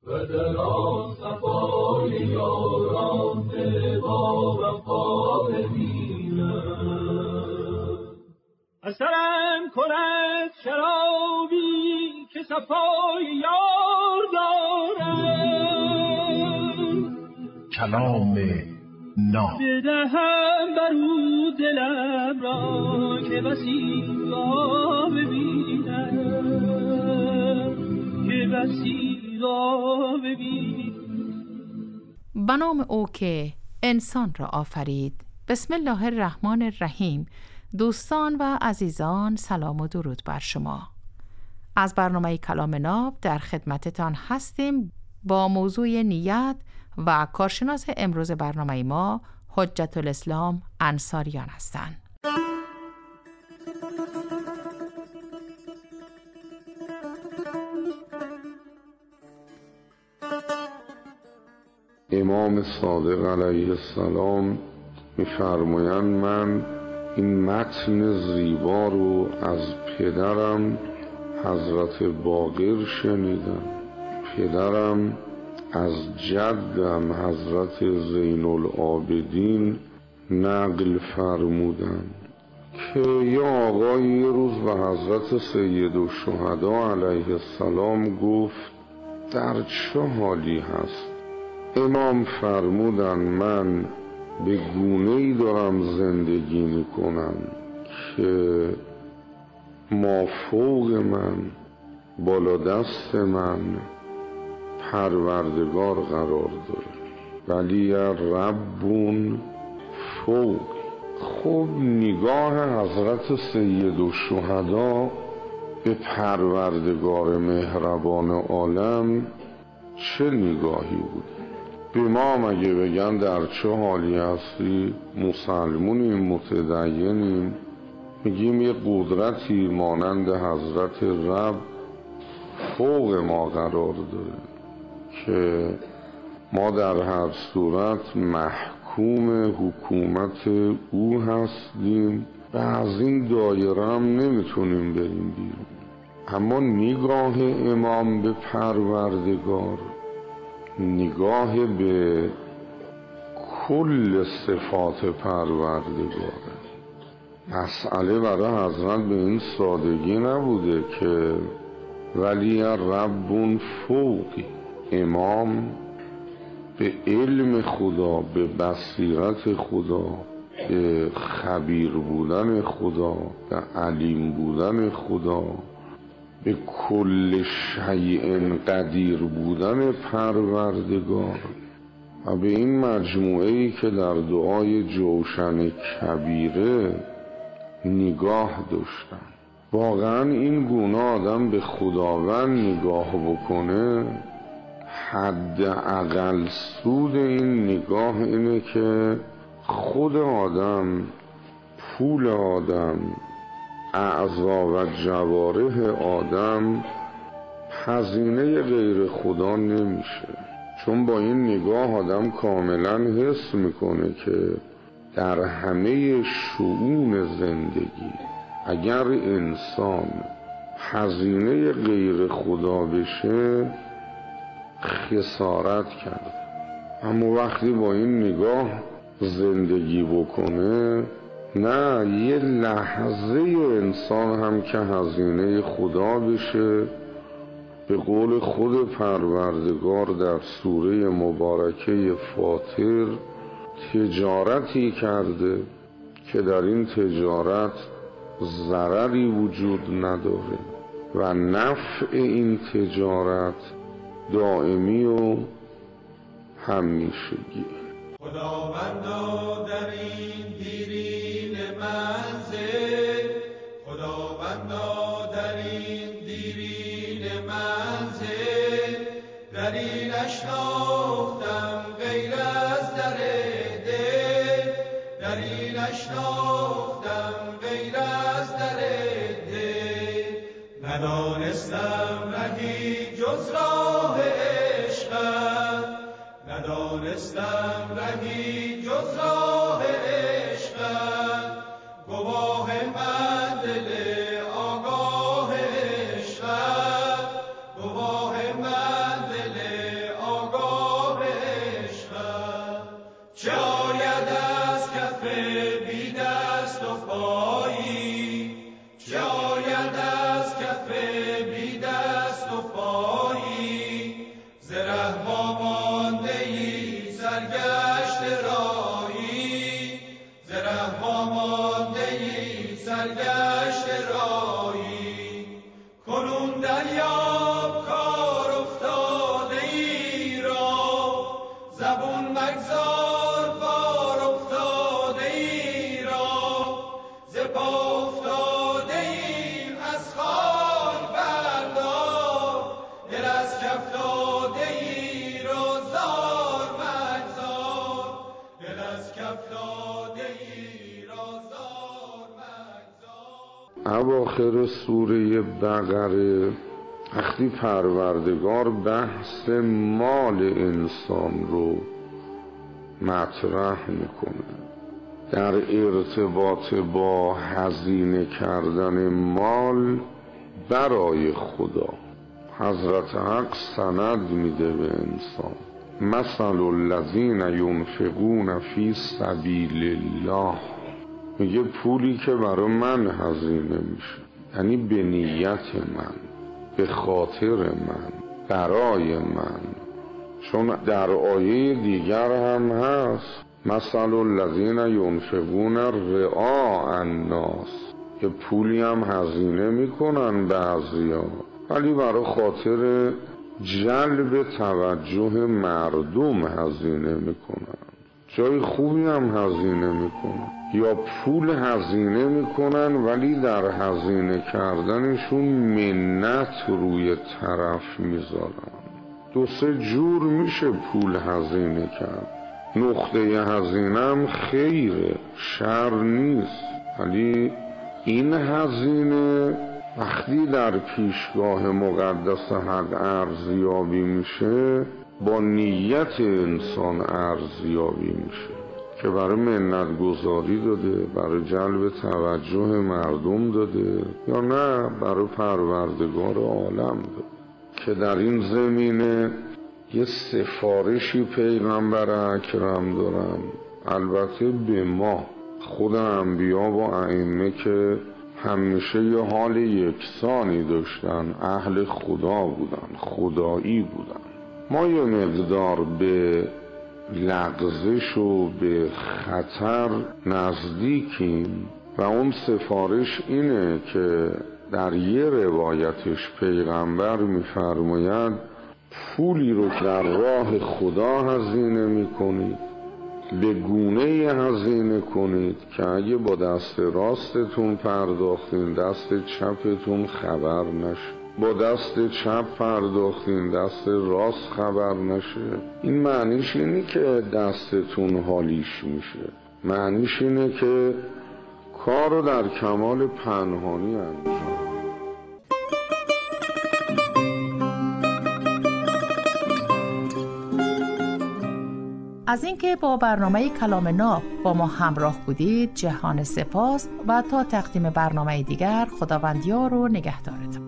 و در آن صفای یاران دل با وفا ببینم. اثرم کند شرابی که صفای یار دارم، کلام ناب بدهم برو دلم را که بسیار ببینم، که بسیار ببینم. به نام او که انسان را آفرید. بسم الله الرحمن الرحیم. دوستان و عزیزان، سلام و درود بر شما. از برنامه کلام ناب در خدمتتان هستیم با موضوع نیت و کارشناس امروز برنامه ما حجت الاسلام انصاریان هستند. امام صادق علیه السلام می‌فرمایند من این متن زیبا رو از پدرم حضرت باقر شنیدم. پدرم از جدم حضرت زین العابدین نقل فرمودند که یا آقای یه روز به حضرت سید الشهدا علیه السلام گفت در چه حالی هست؟ امام فرمودند من به گونه‌ای دارم زندگی میکنم که مافوق من، بالا دست من پروردگار قرار داره، ولی ربون فوق. خب نگاه حضرت سید الشهدا به پروردگار مهربان عالم چه نگاهی بود؟ به ما مگه بگن در چه حالی هستی؟ مسلمونیم، متدینیم، میگیم یه قدرتی مانند حضرت رب فوق ما قرار داره که ما در هر صورت محکوم حکومت او هستیم و از این دایره هم نمیتونیم بریم بیرون. اما نگاه امام به پروردگار نگاه به کل صفات پروردگاره. مسئله برای حضرت به این سادگی نبوده که ولی ربون فوقی. امام به علم خدا، به بصیرت خدا، به خبیر بودن خدا، به علیم بودن خدا، به کل شیء قدیر بودن پروردگار و به این مجموعه‌ای که در دعای جوشن کبیره نگاه داشتن. واقعا این گونه آدم به خداوند نگاه بکنه، حد اقل سود این نگاه اینه که خود آدم، پول آدم، اعضا و جوارح آدم هزینه غیر خدا نمیشه. چون با این نگاه آدم کاملا حس میکنه که در همه شؤون زندگی اگر انسان هزینه غیر خدا بشه خسارت کرد. اما وقتی با این نگاه زندگی بکنه، نه یه لحظه انسان هم که هزینه خدا بشه، به قول خود پروردگار در سوره مبارکه فاطر تجارتی کرده که در این تجارت ضرری وجود نداره و نفع این تجارت دائمی و همیشگی. خداوندا در این دیرین منزل، خداوندا در این دیرین منزل، دری نشناختم غیر از در دل، دری نشناختم غیر از در دل، ندانستم رهی جز راه عشقت، ندانستم رهی جز راه عشقت. اواخر سوره بقره وقتی پروردگار بحث مال انسان رو مطرح میکنه در ارتباط با هزینه کردن مال برای خدا، حضرت حق سند میده به انسان: مثل الذین ینفقون فی سبیل الله. میگه پولی که برای من هزینه میشه، یعنی به نیت من، به خاطر من، برای من. چون در آیه دیگر هم هست: مثل الذین ینفقون رعاء الناس، که پولی هم هزینه میکنن بعضیا ولی برای خاطر جلب توجه مردم هزینه میکنن، جای خوبی هم هزینه میکنن، یا پول هزینه میکنن ولی در هزینه کردنشون منت روی طرف میذارن. دو سه جور میشه پول هزینه کرد. نقطه هزینه هم خیره، شر نیست، ولی این هزینه وقتی در پیشگاه مقدس حق ارزیابی میشه با نیت انسان ارزیابی میشه که برای منت گذاری داده، برای جلب توجه مردم داده، یا نه برای پروردگار عالم داده. که در این زمینه یه سفارشی پیغمبر اکرم دارم، البته به ما خود انبیا و ائمه که همیشه یه حال یکسانی داشتن، اهل خدا بودن، خدایی بودن. ما یه مقدار به لغزش و به خطر نزدیکیم و اون سفارش اینه که در یه روایتش پیغمبر میفرماید پولی رو که در راه خدا هزینه میکنید به گونه هزینه کنید که اگه با دست راستتون پرداختین دست چپتون خبر نشه، با دست چپ پرداختین دست راست خبر نشه. این معنیش اینه که دستتون حالیش میشه، معنیش اینه که کار رو در کمال پنهانی انجام. از اینکه با برنامه کلام ناب با ما همراه بودید جهان سپاس و تا تقدیم برنامه دیگر خداوندیار و نگهدارتون.